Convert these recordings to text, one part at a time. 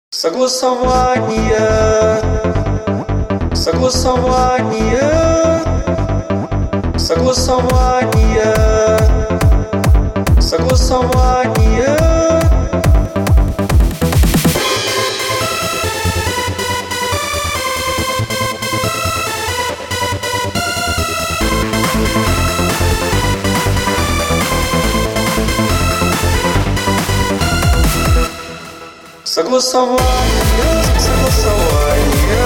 Согласование, согласование, согласование, согласование. Согласование, согласование,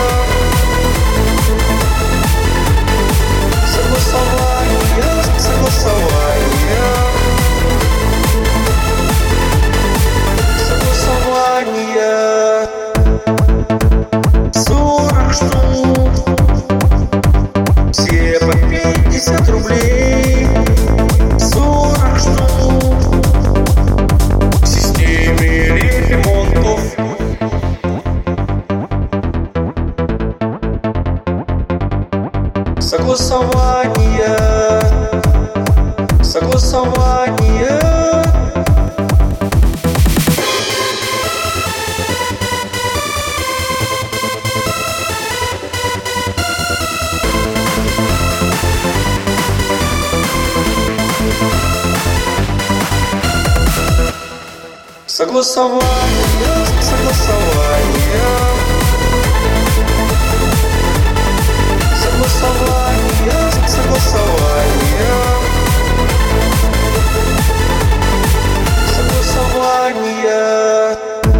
согласование, согласование, согласование. 40 штук, все по 50 рублей. 40 штук в системе ремонтов. Согласование, согласование. Согласование, согласование, согласование, согласование, согласование.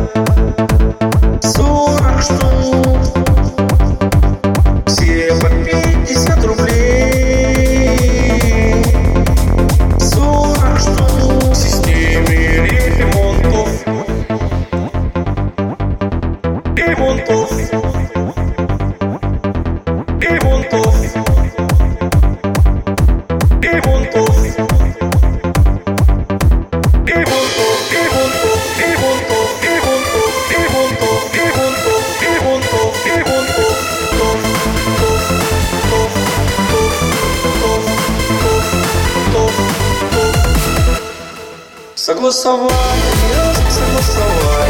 40 штук, все по 50 рублей. 40 штук в системе ремонтов. Ремонтов. Ремонтов. Ремонтов. Ремонтов. Ремонтов. Ремонтов. Ремонтов. Ремонтов. Ремонтов. Ремонтов. Согласование, согласование.